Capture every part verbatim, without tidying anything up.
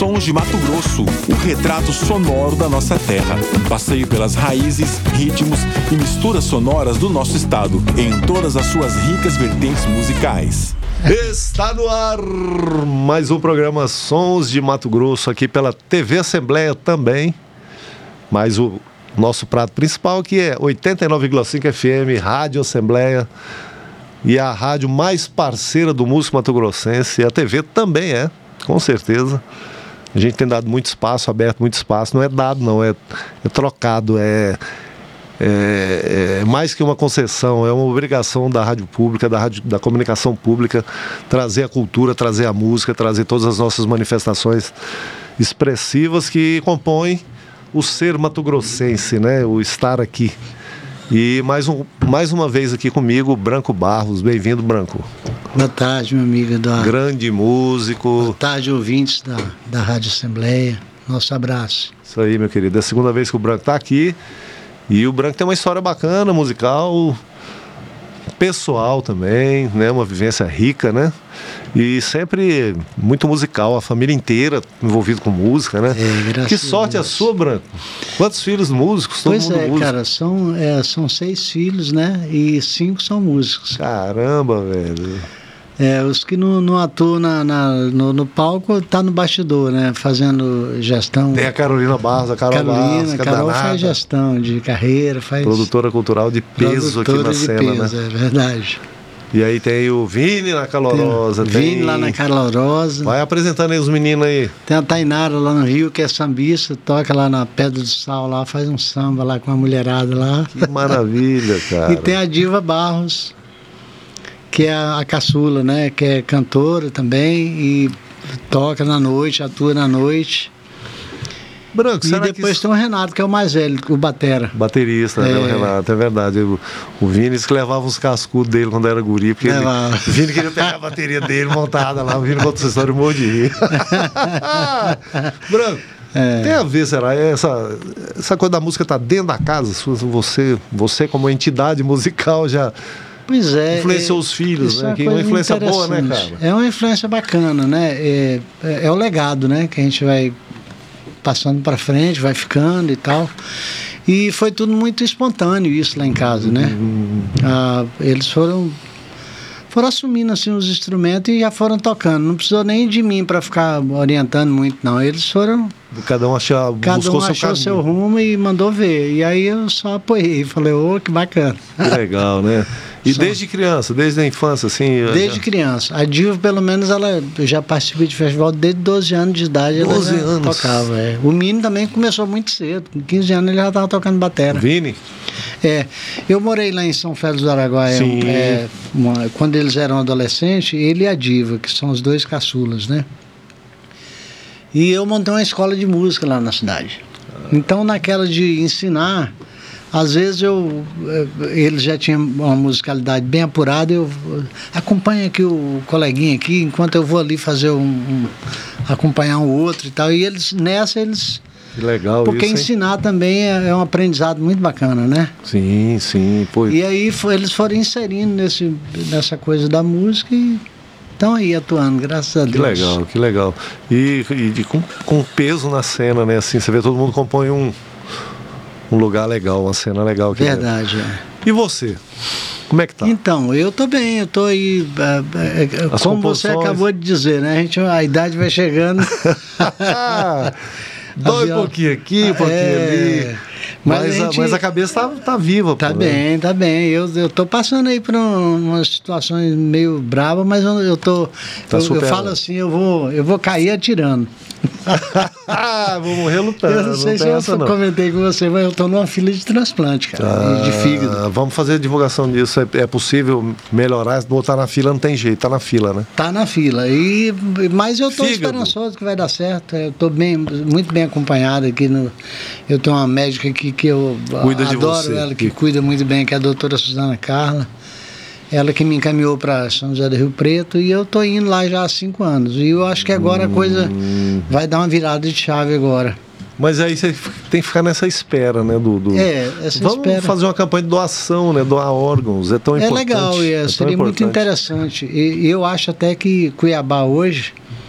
Sons de Mato Grosso, o retrato sonoro da nossa terra. Passeio pelas raízes, ritmos e misturas sonoras do nosso estado, em todas as suas ricas vertentes musicais. Está no ar mais um programa Sons de Mato Grosso, aqui pela T V Assembleia também. Mas o nosso prato principal aqui é oitenta e nove vírgula cinco F M, Rádio Assembleia. E a rádio mais parceira do músico mato-grossense. E a T V também é, com certeza. A gente tem dado muito espaço, aberto muito espaço. Não é dado, não, é, é trocado, é, é, é mais que uma concessão, é uma obrigação da rádio pública, da, rádio, da comunicação pública, trazer a cultura, trazer a música, trazer todas as nossas manifestações expressivas que compõem o ser mato-grossense, né? O estar aqui. E mais, um, mais uma vez aqui comigo, Branco Barros. Bem-vindo, Branco. Boa tarde, meu amigo. Da... Grande músico. Boa tarde, ouvintes da, da Rádio Assembleia. Nosso abraço. Isso aí, meu querido. É a segunda vez que o Branco está aqui. E o Branco tem uma história bacana, musical, pessoal também, né? Uma vivência rica, né? E sempre muito musical, a família inteira envolvida com música, né? É, graças que sorte a, a sua, Branco. Quantos filhos músicos? Todo pois mundo é, músico. cara, são, é, são seis filhos, né? E cinco são músicos. Caramba, velho. É, os que não, não atuam na, na, no, no palco tá no bastidor, né? Fazendo gestão. Tem a Carolina Barros, a Carol Carolina, Barros, a Carol faz gestão de carreira, faz... Produtora cultural de peso aqui na de cena, peso, né? É verdade. E aí tem o Vini na Calorosa. Tem, tem... Vini lá na Calorosa. Vai apresentando aí os meninos aí. Tem a Tainara lá no Rio, que é sambista, toca lá na Pedra do Sal, lá, faz um samba lá com a mulherada lá. Que maravilha, cara. E tem a Diva Barros, que é a, a caçula, né? Que é cantora também e toca na noite, atua na noite. Branco, e será depois que... tem o Renato, que é o mais velho, o batera. Baterista, é. né, o Renato, é verdade. O, o Vini que levava uns cascudos dele quando era guri, porque ele, o Vini queria pegar a bateria dele montada lá, o Vini contou essa história e morre de rir. Branco, é. Tem a ver, será? Essa, essa coisa da música tá dentro da casa, você, você como entidade musical já... Pois é. Influenciou é, os filhos, né? É Que é uma influência boa, né, cara? É uma influência bacana, né? É, é, é o legado, né? Que a gente vai passando para frente, vai ficando e tal. E foi tudo muito espontâneo isso lá em casa, né? Uhum. Ah, eles foram foram assumindo assim os instrumentos e já foram tocando. Não precisou nem de mim para ficar orientando muito, não. Eles foram... Cada um achou, Cada um achou seu, seu rumo e mandou ver. E aí eu só apoiei. Falei, ô, oh, que bacana. Que legal, né? E só. Desde criança, desde a infância, assim... Desde já... criança. A Diva, pelo menos, ela já participa de festival desde doze anos de idade. doze ela anos? Tocava, é. O Mino também começou muito cedo. Com quinze anos ele já estava tocando batera. Vini? É. Eu morei lá em São Félix do Araguaia. É, uma, quando eles eram adolescentes, ele e a Diva, que são os dois caçulas, né? E eu montei uma escola de música lá na cidade. Então, naquela de ensinar, às vezes eu, eles já tinham uma musicalidade bem apurada, eu acompanho aqui o coleguinha aqui, enquanto eu vou ali fazer um, um acompanhar um outro e tal. E eles, nessa, eles... Que legal. Porque isso, ensinar também é, é um aprendizado muito bacana, né? Sim, sim. Pô. E aí foi, eles foram inserindo nesse, nessa coisa da música e estão aí atuando, graças a Deus. Que legal, que legal. E, e, e com, com peso na cena, né? Assim, você vê, todo mundo compõe um, um lugar legal, uma cena legal. Aqui Verdade, dentro. é. E você? Como é que tá? Então, eu tô bem, eu tô aí, é, é, como composições... você acabou de dizer, né? A, gente, a idade vai chegando. Dói um pouquinho aqui, um pouquinho é... ali. Mas, mas, a, gente... mas a cabeça tá, tá viva. Tá pô, bem, né? tá bem. Eu, eu tô passando aí por um, umas situações meio bravas, mas eu, eu tô. Tá eu, eu falo assim, eu vou, eu vou cair atirando. Vou morrer lutando. Eu não sei não se eu essa, não. comentei com você, mas eu tô numa fila de transplante, cara, ah, de fígado. Vamos fazer a divulgação disso. É, é possível melhorar? Botar na fila não tem jeito, tá na fila, né? Tá na fila. E, mas eu tô Fígado. esperançoso que vai dar certo. Eu tô bem, muito bem acompanhado aqui. No, eu tenho uma médica aqui que eu cuida adoro, de você. ela que cuida muito bem, que é a doutora Suzana Carla. Ela que me encaminhou para São José do Rio Preto e eu tô indo lá já há cinco anos. E eu acho que agora hum. a coisa vai dar uma virada de chave agora. Mas aí você tem que ficar nessa espera, né, do, do... É, essa Vamos espera. fazer uma campanha de doação, né, doar órgãos, é tão é importante. Legal, é, é seria importante. muito interessante. E eu acho até que Cuiabá hoje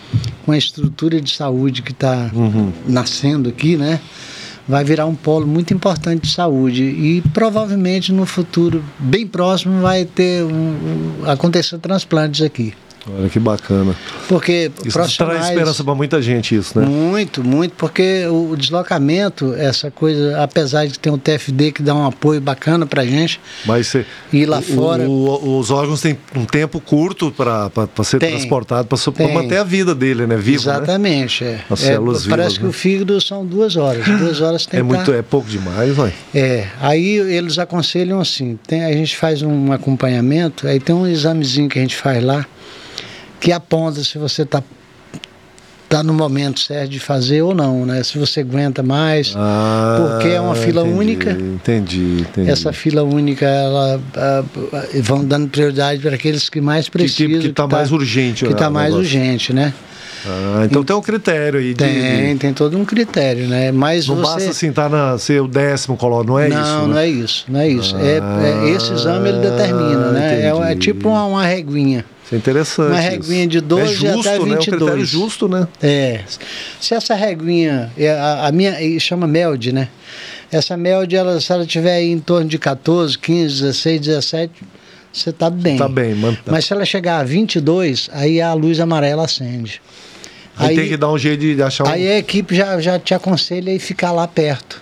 com a estrutura de saúde que está Uhum. nascendo aqui, né? Vai virar um polo muito importante de saúde e provavelmente no futuro bem próximo vai ter um, um, acontecer transplantes aqui. Olha que bacana. Porque Isso profissionais... traz esperança para muita gente, isso, né? Muito, muito, porque o, o deslocamento, essa coisa, apesar de ter um T F D que dá um apoio bacana pra gente, Mas cê, ir lá o, fora... o, os órgãos têm um tempo curto para ser Tem, transportado, para tem. manter a vida dele, né? Vivo, Exatamente, né? é. As É, células parece vivas, que né? o fígado são duas horas. Duas horas tem É, que muito, tá- é pouco demais, vai. É, aí eles aconselham assim, tem, a gente faz um acompanhamento, aí tem um examezinho que a gente faz lá, que aponta se você está tá no momento certo de fazer ou não, né? Se você aguenta mais, Ah, porque é uma fila entendi, única. Entendi, entendi. Essa fila única, ela ah, ah, vão dando prioridade para aqueles que mais precisam. que está mais urgente. Que né, está o mais negócio. urgente, né? Ah, então tem um critério aí. De, Tem, de- tem todo um critério, né? Mas Não você... basta assim, tá na, ser o décimo colo, não é não, isso? não né? é isso, não é isso. É, Ah, é- esse exame ele determina, né? É, é entendi. tipo uma, uma reguinha. Isso é interessante. Uma isso. reguinha de doze é justo, até né? vinte e Um dois. critério justo, né? É. Se essa reguinha, é a, a minha, e chama M E L D, né? Essa M E L D, ela, se ela tiver aí em torno de catorze, quinze, dezesseis, dezessete, você tá bem. Tá bem, mano. Mas se ela chegar a vinte e dois, aí a luz amarela acende. Aí, tem que dar um jeito de achar um... Aí a equipe já, já te aconselha a ficar lá perto.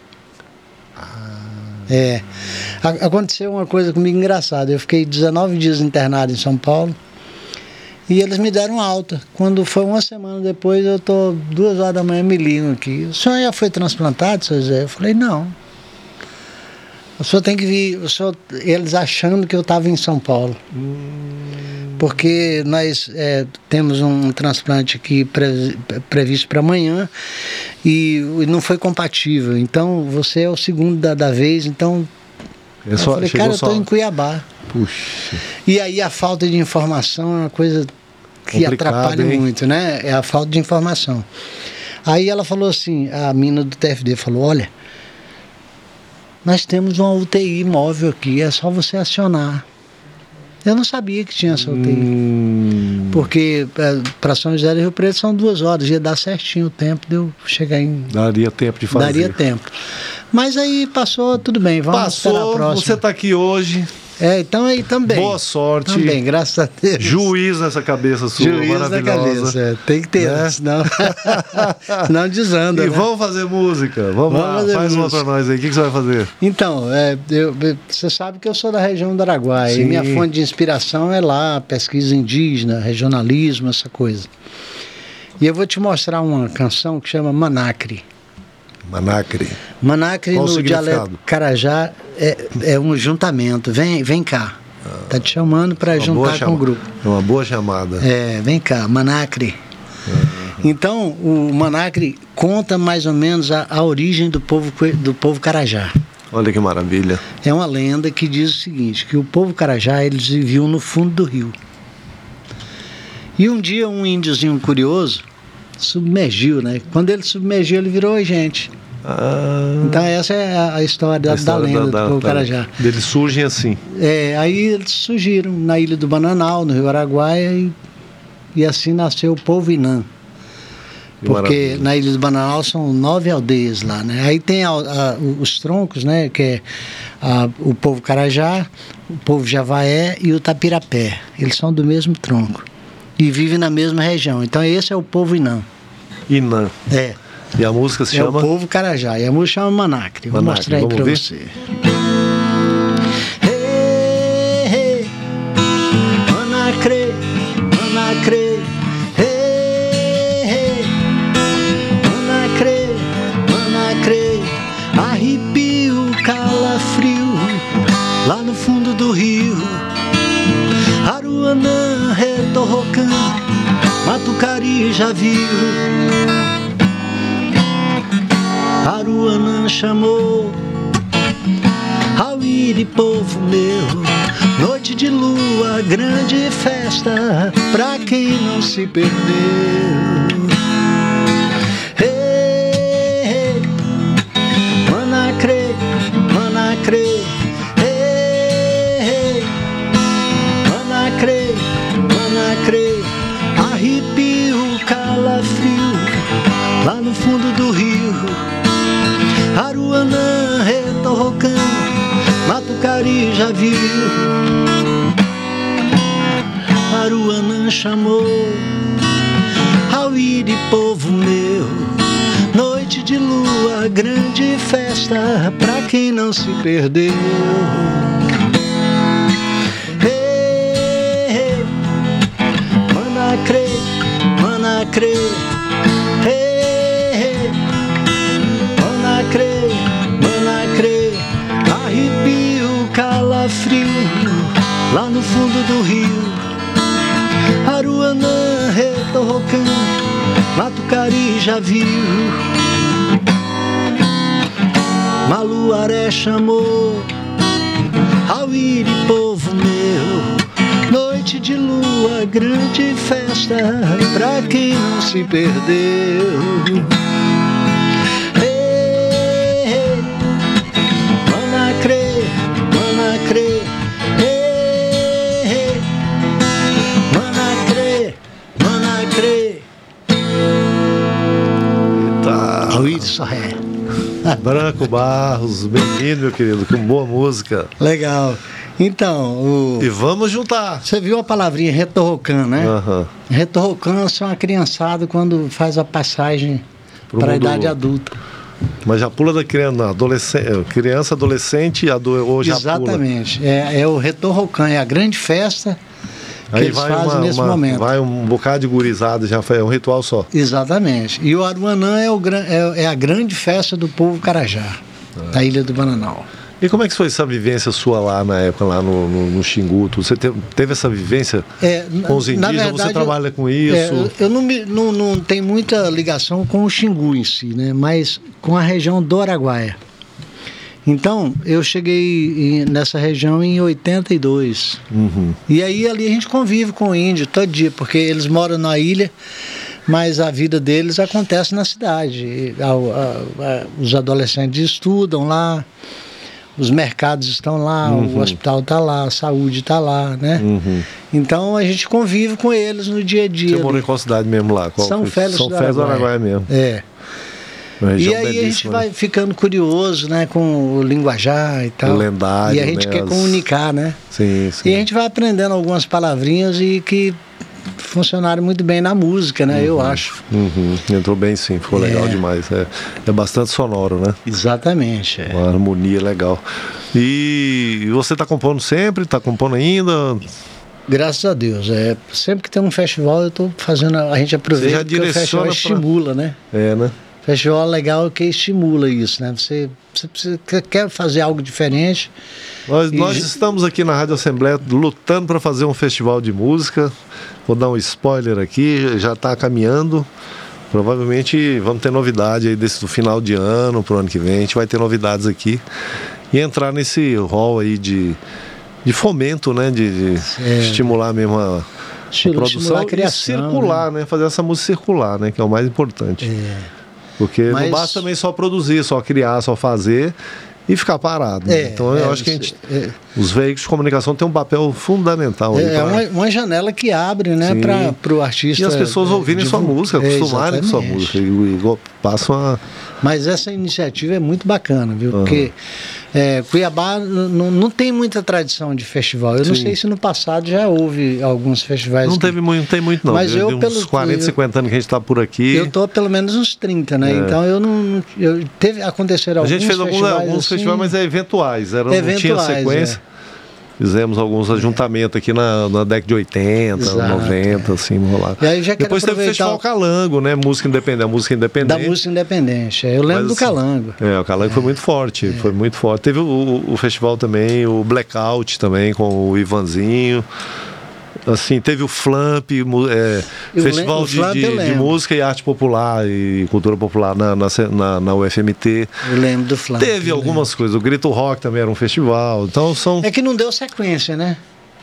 É. A- Aconteceu uma coisa comigo engraçada. Eu fiquei dezenove dias internado em São Paulo e eles me deram alta. Quando foi uma semana depois, eu tô duas horas da manhã me ligam aqui. O senhor já foi transplantado, seu Zé? Eu falei, não. O senhor tem que vir. O senhor... Eles achando que eu estava em São Paulo. Porque nós é, temos um transplante aqui pre, previsto para amanhã e, e não foi compatível. Então, você é o segundo da, da vez, então... É só, eu falei, chegou cara, eu só... estou em Cuiabá. Puxa. E aí a falta de informação é uma coisa que Complicado, atrapalha hein? muito, né? É a falta de informação. Aí ela falou assim, a mina do T F D falou, olha, nós temos uma U T I móvel aqui, é só você acionar. Eu não sabia que tinha essa U T I. Hum, Porque para São José do Rio Preto são duas horas, ia dar certinho o tempo de eu chegar em... daria tempo de fazer. Daria tempo. Mas aí passou, tudo bem, vamos esperar a Passou, próxima. você está aqui hoje. É, então aí também. Boa sorte. Também, graças a Deus. Juiz nessa cabeça sua, Juiz na maravilhosa. cabeça, é, tem que ter, Né? senão, senão desanda. E né? vamos fazer música. Vamos, Vamos lá, fazer faz uma música. pra nós aí. O que, que você vai fazer? Então, é, eu- eu- você sabe que eu sou da região do Araguaia, Sim. e minha fonte de inspiração é lá, pesquisa indígena, regionalismo, essa coisa. E eu vou te mostrar uma canção que chama Manacre. Manacre. Manacre Qual o no significado? dialeto carajá é, é um juntamento. Vem, vem cá. Tá te chamando para Uma boa juntar com chama- o grupo. É uma boa chamada. É, vem cá, Manacre. Então, o Manacre conta mais ou menos a, a origem do povo, cue- do povo carajá. Olha que maravilha. É uma lenda que diz o seguinte, que o povo carajá, eles viviam no fundo do rio. E um dia um índiozinho curioso submergiu, né? Quando ele submergiu, ele virou gente. Ah, Então essa é a, a história da, a história da lenda da- do povo da- carajá. Eles surgem assim. É, aí eles surgiram na ilha do Bananal, no rio Araguaia, e, e assim nasceu o povo Inã. Que Porque maravilha. na Ilha do Bananal são nove aldeias lá, né? Aí tem a- a- os troncos, né? Que é a- o povo Carajá, o povo Javaé e o Tapirapé. Eles são do mesmo tronco e vivem na mesma região. Então esse é o povo Inã. Inã. É, E a música se é chama? o povo Carajá. E a música chama Manacre. Vou Manacre, mostrar aí vamos pra ver? você. Hey, hey, Manacre, Manacre. Hey, hey, Manacre, Manacre. Arrepio, calafrio, lá no fundo do rio. Aruanã, Retorrocã, Matucari já viu. Aruanã chamou ao iri, povo meu, noite de lua, grande festa, pra quem não se perdeu. Hey, hey, Manacre, Manacre. Hey, hey, Manacre, Manacre. Arrepio, calafrio, já viu. Aruanã chamou ao ir de povo meu. Noite de lua, grande festa pra quem não se perdeu. Hey, hey, Manacrê, Manacrê. Hey, hey, Manacrê, Manacrê. Arrepio, calafrio, lá no fundo do rio. Aruanã, Retorrocã, Matucari já viu. Maluaré chamou ao ir de povo meu. Noite de lua, grande festa pra quem não se perdeu. Hey, hey, Manacrê, Manacrê. Hey, hey, Manacrê, Manacrê. Tá. Ao ir de Sorré. Branco Barros, bem-vindo, meu querido, com boa música. Legal. Então, o... E vamos juntar. você viu a palavrinha retorrocã, né? Uhum. Retorrocã são a criançada quando faz a passagem para a mundo- idade adulta. Mas já pula da criança, adolescente, criança, adolescente, ado, ou já Exatamente. É, é o retorrocã, é a grande festa que Aí eles vai fazem uma, nesse uma- momento. vai um bocado de gurizada, já foi é um ritual só. Exatamente. E o Aruanã é, o, gran- é, é a grande festa do povo Carajá, da Ilha do Bananal. E como é que foi essa vivência sua lá na época, lá no, no, no Xingu? Você teve, teve essa vivência É, com os na- na indígenas? verdade, você trabalha eu- com isso? É, eu eu não, me, não, não tenho muita ligação com o Xingu em si, né? Mas com a região do Araguaia. Então, eu cheguei em- nessa região em oitenta e dois. Uhum. E aí ali a gente convive com o índio todo dia, porque eles moram na ilha, mas a vida deles acontece na cidade. E, a- a- a- os adolescentes estudam lá, os mercados estão lá, Uhum. o hospital está lá, a saúde está lá, né? Uhum. Então a gente convive com eles no dia a dia. Você ali. morou em qual cidade mesmo lá? Qual São foi? Félix São do Félix do Araguaia. Araguaia mesmo. É. Uma E região aí a gente belíssima, vai né? ficando curioso, né, com o linguajar e tal. O lendário, E a gente né, quer as- comunicar, né? Sim, sim. E a gente vai aprendendo algumas palavrinhas e que funcionaram muito bem na música, né? Eu acho. Uhum. Entrou bem sim, ficou legal É. demais. É, é bastante sonoro, né? Exatamente. É. Uma harmonia legal. E você está compondo sempre? Está compondo ainda? Graças a Deus. É, sempre que tem um festival, eu estou fazendo. A gente Você aproveita já porque o festival direciona pra- estimula, né? É, né? Festival legal que estimula isso, né? Você, você, você quer fazer algo diferente. Nós, E nós ge- estamos aqui na Rádio Assembleia lutando para fazer um festival de música. Vou dar um spoiler aqui, já está caminhando. Provavelmente vamos ter novidade aí desse do final de ano, pro ano que vem. A gente vai ter novidades aqui. E entrar nesse rol aí de, de fomento, né? De, de É. estimular mesmo a, a Estimular produção a criação, e circular, né? Fazer essa música circular, né? Que é o mais importante. É. Porque Mas- não basta também só produzir, só criar, só fazer e ficar parado. né? É, então eu é, acho que a gente, é. os veículos de comunicação têm um papel fundamental. aí É pra- uma, uma janela que abre, né, Sim. para o artista. E as pessoas é, ouvirem sua divulgar. música, É, acostumarem com sua exatamente. música. E, e go- passam a. Mas essa iniciativa é muito bacana, viu? Porque é, Cuiabá n- n- não tem muita tradição de festival. Eu não Sim. sei se no passado já houve alguns festivais. Não que- teve muito, não tem muito, não. Mas De- eu, de uns pelo- quarenta, eu- cinquenta anos que a gente está por aqui. Eu tô há pelo menos uns trinta, né? É. Então eu não. Eu, teve, aconteceram A alguns gente fez alguns, festivais. alguns assim, festivais, mas é eventuais. Era, não tinha Eventuais, sequência. Fizemos alguns ajuntamentos aqui na, na década de oitenta, Exato, noventa, assim, rolar. E aí eu já quero Depois teve o aproveitar Festival o- Calango, né? Música independente, a música Da independente. música independente. Eu lembro Mas, do assim, Calango. É, o Calango foi muito forte, foi muito forte. Teve o, o- o festival também, o Blackout também, com o Ivanzinho. Assim, teve o Flamp, mu- é, Eu Festival lem- o de, Flamp de- eu de lembro. Música e Arte Popular e Cultura Popular na, na, na, na U F M T. Eu lembro do Flávio. Teve algumas coisas, o Grito Rock também era um festival. Então são. É que não deu sequência, né?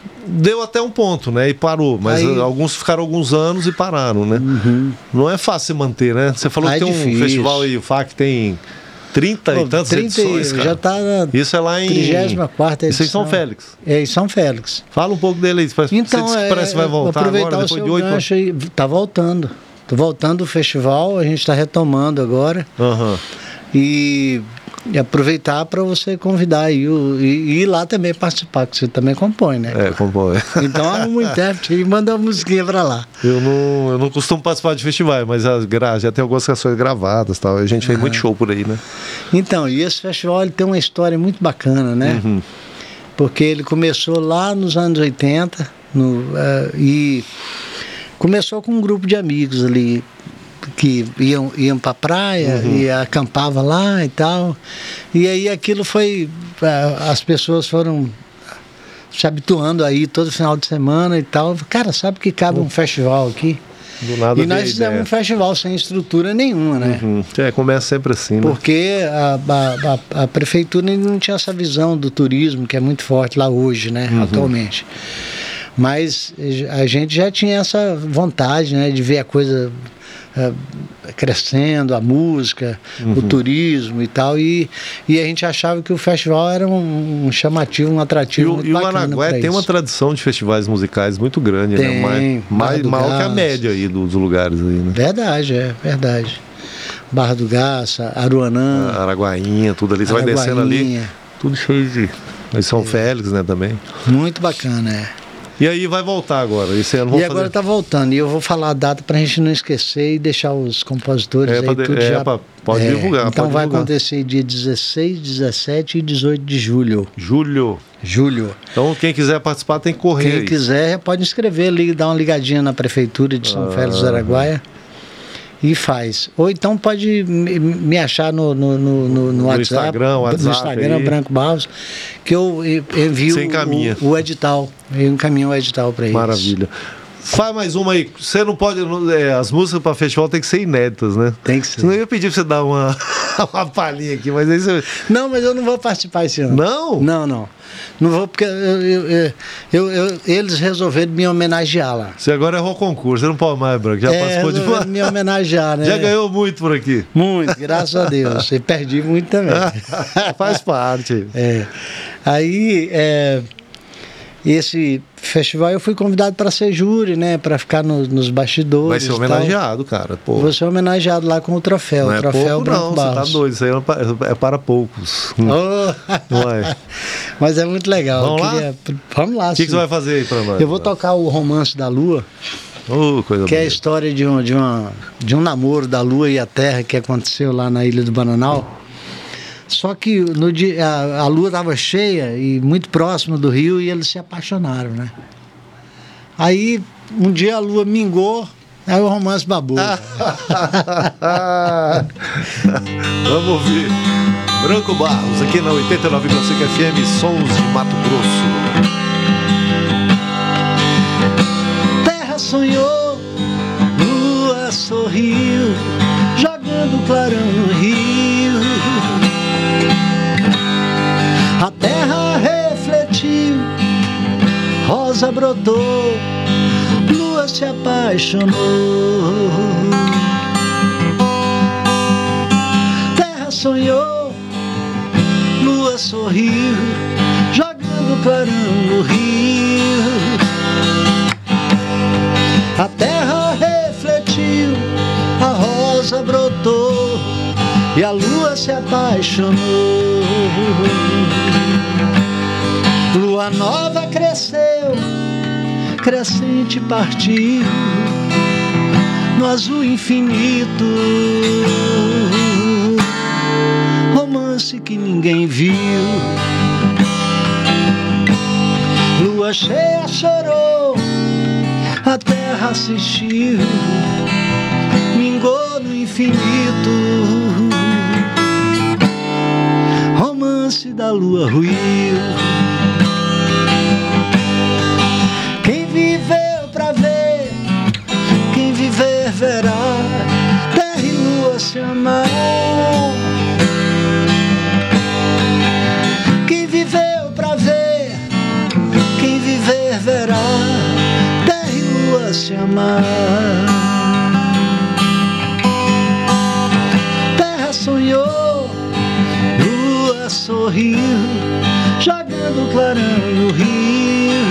Deu até um ponto, né? E parou. Mas Aí- alguns ficaram alguns anos e pararam, né? Não é fácil se manter, né? Você falou Ah, que é tem um difícil. festival aí, o F A C tem trinta e Pô, tantas trinta e- edições, cara. já tá na Isso é lá em. trigésima quarta Isso edição. em São Félix. É, em São Félix. Fala um pouco dele aí. Parece, Então, você disse que é, parece que vai voltar aproveitar agora, o depois seu de oito anos. gancho aí. Tá voltando. Tô voltando o festival, a gente está retomando agora. Aham. E E aproveitar para você convidar aí o, e, e ir lá também participar, que você também compõe, né? É, compõe. Então arruma um intérprete e manda uma musiquinha para lá. Eu não, eu não costumo participar de festivais, mas as, já tem algumas canções gravadas e tal. A gente fez muito show por aí, né? Então, e esse festival ele tem uma história muito bacana, né? Uhum. Porque ele começou lá nos anos oitenta no, uh, e começou com um grupo de amigos ali que iam, iam para a praia uhum. e acampava lá e tal. E aí aquilo foi... As pessoas foram se habituando aí todo final de semana e tal. Cara, sabe que cabe uhum. um festival aqui? Do nada e nós fizemos um festival sem estrutura nenhuma, né? Uhum. É, começa sempre assim, né? Porque a, a, a, a prefeitura não tinha essa visão do turismo, que é muito forte lá hoje, né? Uhum. Atualmente. Mas a gente já tinha essa vontade, né? De ver a coisa... Uh, crescendo, a música, uhum. o turismo e tal, e, e a gente achava que o festival era um, um chamativo, um atrativo e o, muito e bacana. E o Araguaia tem isso. uma tradição de festivais musicais muito grande, tem, né? Mais, mais, maior que a média aí dos lugares aí, né? Verdade, é verdade. Barra do Garça, Aruanã, a Araguainha, tudo ali, você vai descendo ali, tudo cheio de... Aí São é. Félix, né, também. Muito bacana, é. E aí vai voltar agora, esse ano vamos E agora está voltando, e eu vou falar a data para a gente não esquecer e deixar os compositores é, aí de, tudo é, já... Pra, pode é, divulgar, Então pode vai divulgar. acontecer dia dezesseis, dezessete e dezoito de julho. Julho. Julho. Então quem quiser participar tem que correr. Quem aí. quiser pode inscrever, liga, dá uma ligadinha na prefeitura de São ah, Félix do Araguaia. E faz. Ou então pode me, me achar no, no, no, no, no WhatsApp, Instagram, WhatsApp, no Instagram, aí. Branco Barros, que eu envio o, o edital. Eu encaminho o edital para eles. Maravilha. Faz mais uma aí. Você não pode. É, as músicas para festival tem que ser inéditas, né? Tem que ser. Senão eu ia pedir para você dar uma, uma palhinha aqui, mas aí você. Não, mas eu não vou participar esse ano. Não? Não, não. Não vou, porque eu, eu, eu, eu, eles resolveram me homenagear lá. Você agora errou o concurso, você não pode mais, Branco. Já é, participou de. Me homenagear, né? Já ganhou muito por aqui. Muito, graças a Deus. E perdi muito também. Faz parte. É. Aí, é, esse festival eu fui convidado para ser júri, né? Para ficar no, nos bastidores. Vai ser homenageado, cara. Pô. Vou ser homenageado lá com o troféu. Não o é troféu pouco, Branco não, Barros. você tá doido. Isso aí é para poucos. Oh. Não é? Mas é muito legal. Vamos lá? Queria... Vamos lá. O que, que você vai fazer aí para nós? Eu vou tocar o Romance da Lua. Oh, coisa que bonita. É a história de um, de, uma, de um namoro da Lua e a Terra que aconteceu lá na Ilha do Bananal. Só que no dia, a, a Lua estava cheia e muito próxima do rio e eles se apaixonaram, né? Aí, um dia a Lua mingou, aí o romance babou. Vamos ouvir Branco Barros, aqui na oitenta e nove vírgula cinco F M, Sons de Mato Grosso. Terra sonhou, Lua sorriu, jogando clarão no rio. A terra refletiu, rosa brotou, Lua se apaixonou. Terra sonhou, Lua sorriu, jogando clarão no rio. A terra refletiu, a rosa brotou e a Lua se apaixonou. Lua nova cresceu, crescente partiu no azul infinito. Romance que ninguém viu. Lua cheia chorou, a terra assistiu, mingou no infinito. Romance da lua ruiu. Quem viveu pra ver, quem viver verá, terra e lua se amar. Quem viveu pra ver, quem viver verá, terra e lua se amar. Terra sonhou, lua sorriu, jogando clarão no rio.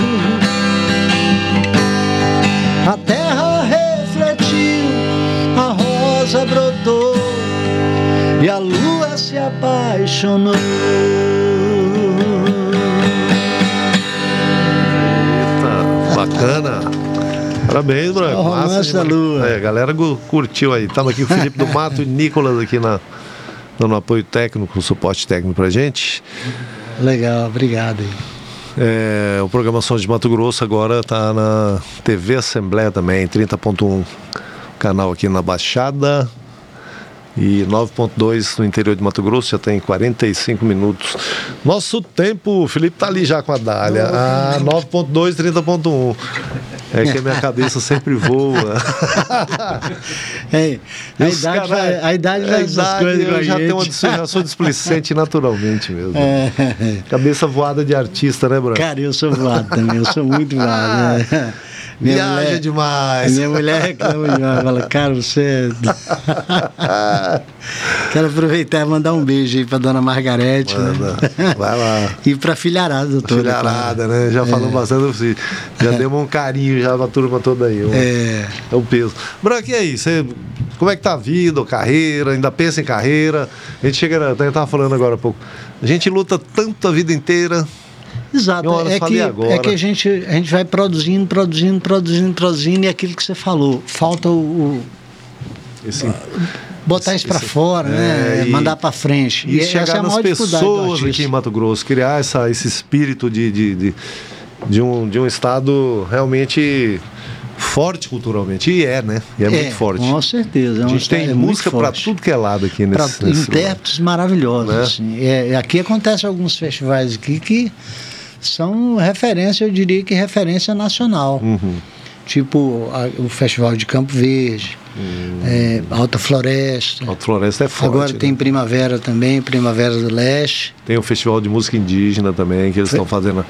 A terra refletiu, a rosa brotou e a lua se apaixonou. Eita, bacana. Parabéns, Branco. É o Romance da Lua. É, a galera curtiu aí. Estamos aqui, o Felipe do Mato e Nicolas aqui na, dando apoio técnico, suporte técnico pra gente. Legal, obrigado aí. É, o programa Sons de Mato Grosso agora está na T V Assembleia também, trinta ponto um, canal aqui na Baixada, e nove ponto dois no interior de Mato Grosso, já tem quarenta e cinco minutos. Nosso tempo, o Felipe tá ali já com a Dália. Ah, nove ponto dois, trinta ponto um. É que a minha cabeça sempre voa. É, a, idade cara, vai, a idade vai essas coisas com a eu já, gente. tenho uma, já sou displicente naturalmente mesmo. É. Cabeça voada de artista, né, Branco? Cara, eu sou voado também, eu sou muito voado. Né? Minha Viaja mulher, demais. Minha mulher reclama demais, fala, cara, você... Quero aproveitar e mandar um beijo aí pra dona Margarete. Manda, né? vai lá. E pra filharada toda. Filharada, claro. né? Já é. falamos bastante assim. Já é. demos um carinho já pra turma toda aí. Um, é. É um peso. Branco, e aí? Você, como é que tá a vida, carreira? Ainda pensa em carreira? A gente chega, a gente tava falando agora há pouco. A gente luta tanto a vida inteira. Exato, é que, é que a gente, a gente vai produzindo, produzindo, produzindo, produzindo, e aquilo que você falou, falta o, o esse, botar esse, isso para esse, fora, né? E, mandar para frente. E, e essa chegar é a nas maior pessoas aqui em Mato Grosso, criar essa, esse espírito de, de, de, de, um, de um estado realmente forte culturalmente. E é, né? E é, é muito forte. Com certeza. É a gente tem é música para tudo que é lado aqui nesse, pra, nesse intérpretes lugar. Maravilhosos. Né? Assim. É, aqui acontece alguns festivais aqui que são referência, eu diria que referência nacional. Uhum. Tipo a, o Festival de Campo Verde, uhum. é, Alta Floresta. Alta Floresta é forte. Agora tem né? Primavera também, Primavera do Leste. Tem o Festival de Música Indígena também, que eles estão fazendo.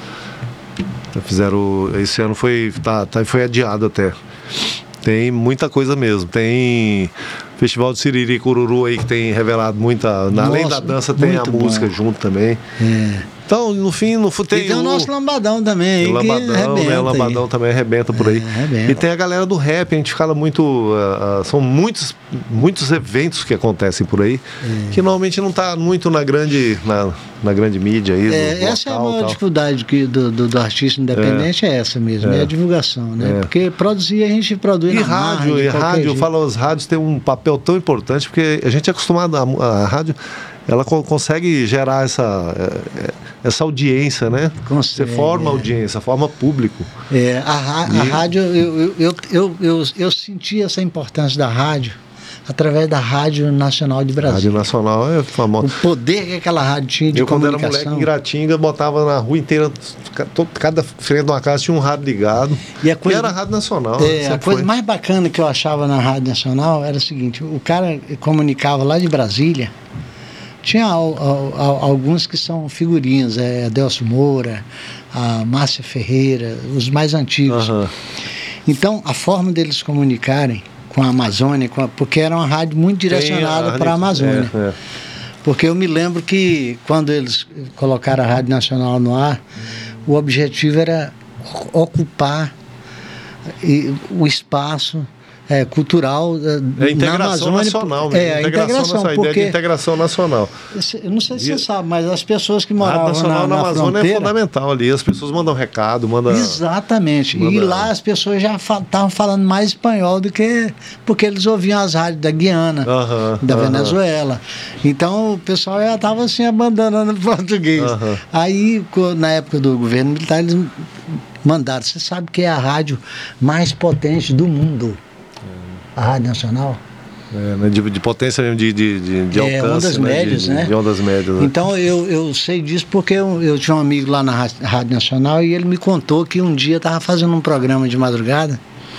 Fizeram. Esse ano foi, tá, tá, foi adiado até. Tem muita coisa mesmo. Tem Festival de Siriri e Cururu aí que tem revelado muita. Nossa, além da dança, tem a música bom. Junto também. É. Então, no fim, no tem, e tem o, o nosso lambadão também. O lambadão, né? O lambadão aí. Também arrebenta por aí. É, arrebenta. E tem a galera do rap, a gente fala muito. Uh, uh, são muitos, muitos eventos que acontecem por aí, é. que normalmente não está muito na grande, na, na grande mídia aí. É, essa local, é a maior tal. dificuldade que do, do, do artista independente, é, é essa mesmo, é. é a divulgação, né? É. Porque produzir a gente produz. E na rádio, margem, e rádio, eu falo, as rádios têm um papel tão importante, porque a gente é acostumado a, a rádio. Ela co- consegue gerar essa, essa audiência, né? Consegue, Você forma é. audiência, forma público. É, a, a, a rádio, eu, eu, eu, eu, eu senti essa importância da rádio através da Rádio Nacional de Brasília. Rádio Nacional é famosa. O poder que aquela rádio tinha de eu, comunicação. Eu, quando era moleque em Gratinga, botava na rua inteira, cada frente de uma casa tinha um rádio ligado. E, a coisa, e era a Rádio Nacional. É, a coisa foi. mais bacana que eu achava na Rádio Nacional era o seguinte, o cara comunicava lá de Brasília. Tinha al, al, al, alguns que são figurinhas, é, Adelso Moura, a Márcia Ferreira, os mais antigos. Uhum. Então, a forma deles comunicarem com a Amazônia, com a, porque era uma rádio muito direcionada para a Amazônia. É, é. Porque eu me lembro que quando eles colocaram a Rádio Nacional no ar, o objetivo era ocupar e, o espaço É, cultural é a integração na Amazônia, nacional mesmo. É, a integração, integração porque, ideia de integração nacional. Eu não sei se você sabe, mas as pessoas que moravam a nacional na, na, na Amazônia fronteira, é fundamental ali, as pessoas mandam recado, mandam... Exatamente, manda... e lá as pessoas já estavam falando mais espanhol do que... porque eles ouviam as rádios da Guiana, uh-huh, da uh-huh. Venezuela. Então o pessoal já estava assim abandonando o português. Uh-huh. Aí, na época do governo militar, eles mandaram, você sabe que é a rádio mais potente do mundo. A Rádio Nacional. É, né, de, de potência mesmo, de, de, de, de é, alcance. Ondas né, médias, de, né? De ondas médias. Né? Então eu, eu sei disso porque eu, eu tinha um amigo lá na Rádio Nacional e ele me contou que um dia estava fazendo um programa de madrugada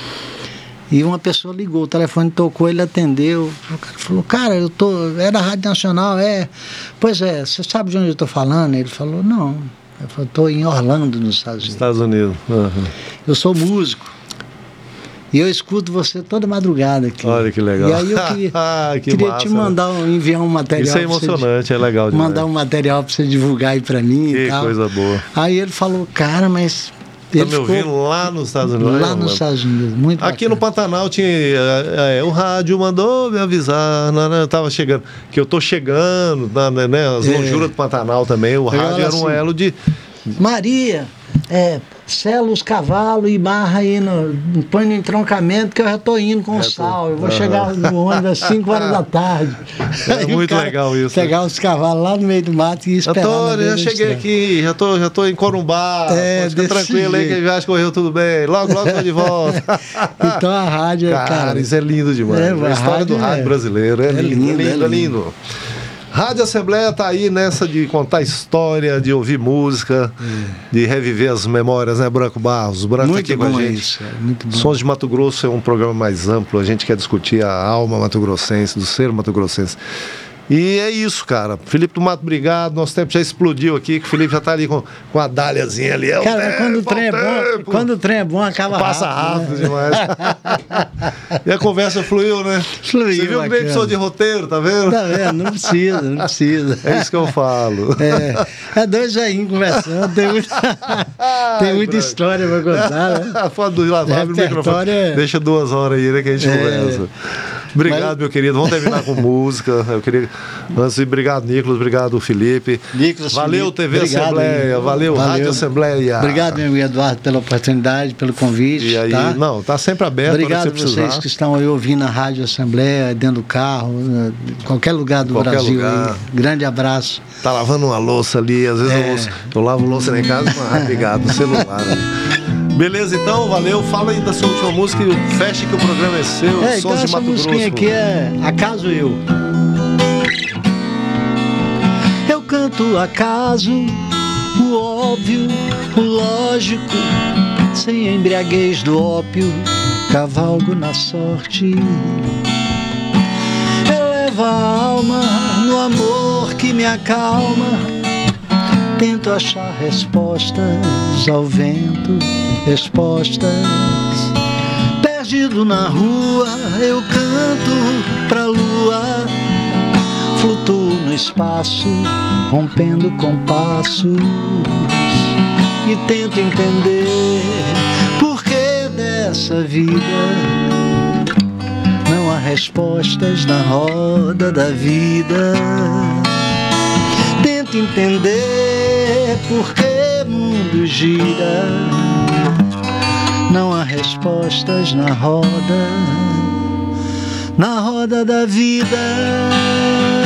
e uma pessoa ligou, o telefone tocou, ele atendeu. O cara falou, cara, eu tô. É da Rádio Nacional, é. Pois é, você sabe de onde eu estou falando? Ele falou, não. Eu falei, estou em Orlando, nos Estados Unidos. Estados Unidos. Uhum. Eu sou músico. E eu escuto você toda madrugada aqui. Olha que legal. E aí eu queria, ah, que queria massa, te mandar, né? enviar um material. Isso é emocionante, você, é legal demais. Mandar um material para você divulgar aí para mim que e tal. Que coisa boa. Aí ele falou, cara, mas Tá me ouvindo lá nos Estados Unidos? Lá nos Estados Unidos, muito Aqui bacana. no Pantanal tinha. É, é, o rádio mandou me avisar, né, né, eu tava chegando. Que eu tô chegando, né, né, as É. lonjuras do Pantanal também. O Eu rádio era um assim, elo de. Maria, é, sela os cavalos e barra aí, no, põe no entroncamento que eu já tô indo com o sal. Eu vou Aham. chegar no ônibus às cinco horas da tarde. É Aí o muito cara legal isso. Pegar os cavalos lá no meio do mato e esperar. na Antônio, beira já da cheguei estrada. aqui, já tô, já tô em Corumbá. É, pode ficar desse tranquilo aí que a jeito. viagem correu tudo bem. Logo, logo tô de volta. Então a rádio é, Cara, cara. isso é lindo demais. É, a a história do rádio rádio é- brasileiro é, é lindo, lindo, é lindo, é é lindo. Rádio Assembleia tá aí nessa de contar história, de ouvir música, de reviver as memórias, né, Branco Barros? O Branco Muito tá aqui com bom a gente. isso, cara, muito bom. Sons de Mato Grosso é um programa mais amplo, a gente quer discutir a alma mato-grossense, do ser mato-grossense. E é isso, cara. Felipe do Mato, obrigado. Nosso tempo já explodiu aqui, que o Felipe já tá ali com, com a dáliazinha ali. É o Cara, tempo, quando o trem é o bom, tempo. quando o trem é bom, acaba Passa rápido. rápido né? demais. E a conversa fluiu, né? Fluiu, Você viu que nem bacana. precisou de roteiro, tá vendo? Tá vendo? Não precisa, não precisa. É isso que eu falo. É, é dois velhinhos conversando, tem, muita, tem muita Branco. história pra contar, né? A foto do Lava, abre o microfone. Repertório é- Deixa duas horas aí, né, que a gente É. conversa. Obrigado, Mas- meu querido. Vamos terminar com música. Eu queria. Antes, obrigado, Nicolas. Obrigado, Felipe. Nicolas, Valeu, Felipe, T V obrigado, Assembleia. hein? Valeu, Rádio Assembleia. Obrigado, meu amigo Eduardo, pela oportunidade, pelo convite. E aí, tá? não, tá sempre aberto. Obrigado para a você precisar. vocês que estão aí ouvindo a Rádio Assembleia, dentro do carro, em qualquer lugar do Qualquer Brasil. lugar. Aí. Grande abraço. Tá lavando uma louça ali, às vezes É. eu, louço, eu lavo louça lá em casa com a ligado no celular. Ali. Beleza, então, valeu. Fala aí da sua última música e feche que o programa é seu. É, então Sons de essa Mato musiquinha Grosso. aqui é Acaso Eu. Eu canto acaso, o óbvio, o lógico, sem embriaguez do ópio, cavalgo na sorte. Eleva a alma no amor que me acalma, tento achar respostas ao vento, respostas. Perdido na rua, eu canto pra lua, flutuo no espaço, rompendo compassos, e tento entender por que dessa vida não há respostas na roda da vida. Tento entender por que o mundo gira, não há respostas na roda, na roda da vida.